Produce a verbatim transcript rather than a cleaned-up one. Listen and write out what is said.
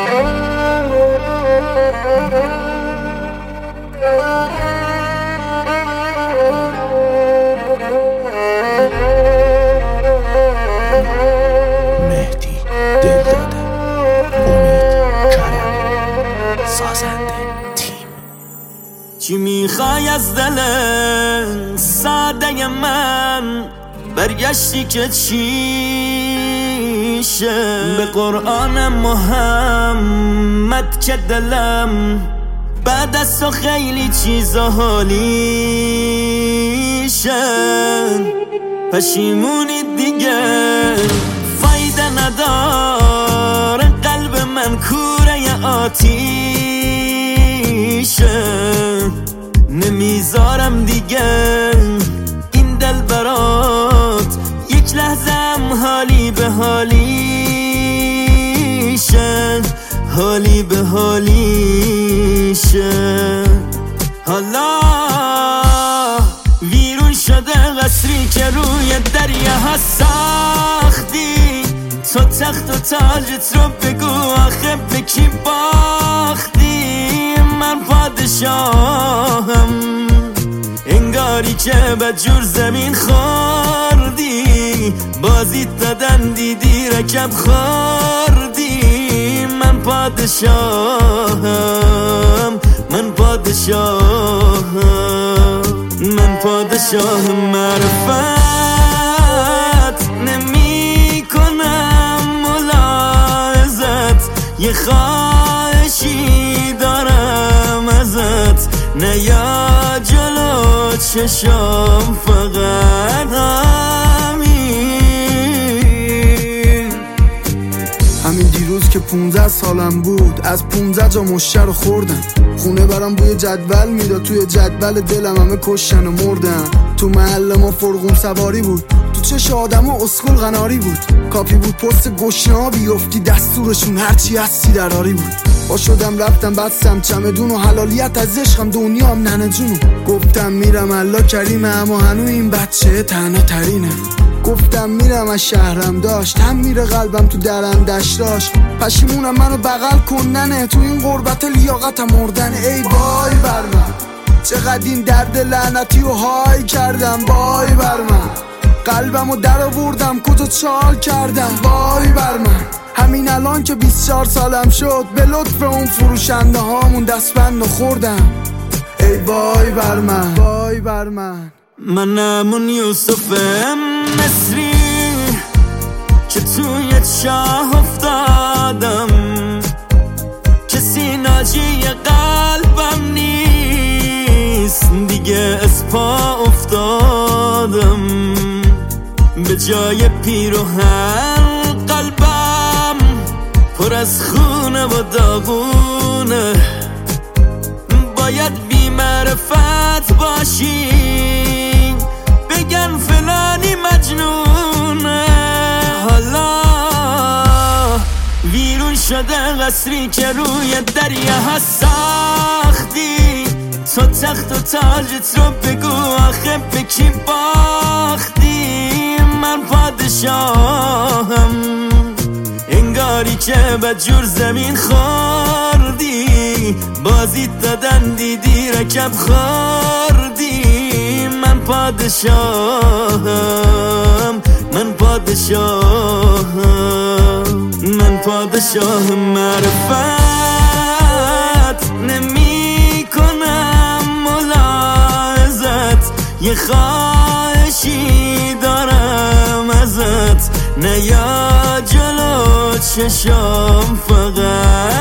مهدی دلداده، امید کرم، سازنده تیم. چی میخوای از دل ساده من؟ برگشتی که چیشه؟ به قرآن محمد که دلم بعد از تو خیلی چیزا حالیشه. پشیمونی دیگه فایده نداره، قلب من کوره آتیشه. نمیذارم دیگه این دل برات یک لحظه هم حالی به حالیشه، حالی به حالیشه. حالا ویرون شده قصری که روی دریا ها ساختی. تو تخت و تاجت رو بگو آخه به کی باختی؟ من پادشاهم، انگاری که بدجور زمین خوردی. بازیت دادن دیدی رکب خوردی. من پادشاهم، من پادشاهم، من پادشاه معرفت. نمی کنم ملاحظت، یه خواهشی دارم ازت. نیا جلو چشام فقط همین. همین دیروز که پونزده سالم بود از پونزده جا مشتر رو خوردم. خونه برام بوی جدول میداد، توی جدول دلم همه کشتن و مردن. تو محل ما فرغون سواری بود، تو چش آدم و اسکول قناری بود. کافی بود پست گشنه ها بیفتی دستورشون هرچی هستی دراری بود. با شدم رفتم بستم چمدون و حلالیت از عشقم دنیام ننه جونو. گفتم میرم الله کریمه اما هنو این بچه تنها ترینه. گفتم میرم از شهرم داشت، هم میره قلبم تو درندش داشت. پشیمونم منو بغل کندنه، تو این غربت لیاقتم مردن. ای وای بر من، چقدر این درد لعنتی و های کردم. وای بر من، قلبمو در آوردم کجا چال کردم. وای بر من، همین الان که بیست و چهار سالم شد به لطف اون فروشنده هامون دستبند خوردم. ای وای بر من، وای بر من. منم اون یوسف مصری که توی چاه افتادم. کسی ناجی قلبم نیست دیگه، از پا افتادم. به جای پیروهن قلبم پر از خونه و داغونه. باید بی معرفت باشی بگن فلانی مجنونه. حالا ویرون شده قصری که روی دریا ها ساختی. تو تخت و تاجت رو بگو آخه به کی باختی؟ من پادشاهم، انگاری که بدجور زمین خوردی. بازیت دادن دیدی رکب خوردی. من پادشاهم، من پادشاهم، من پادشاه معرفت. نمی کنم ملاحظت، یه خواهشی دارم ازت. نیا جلو چشام فقط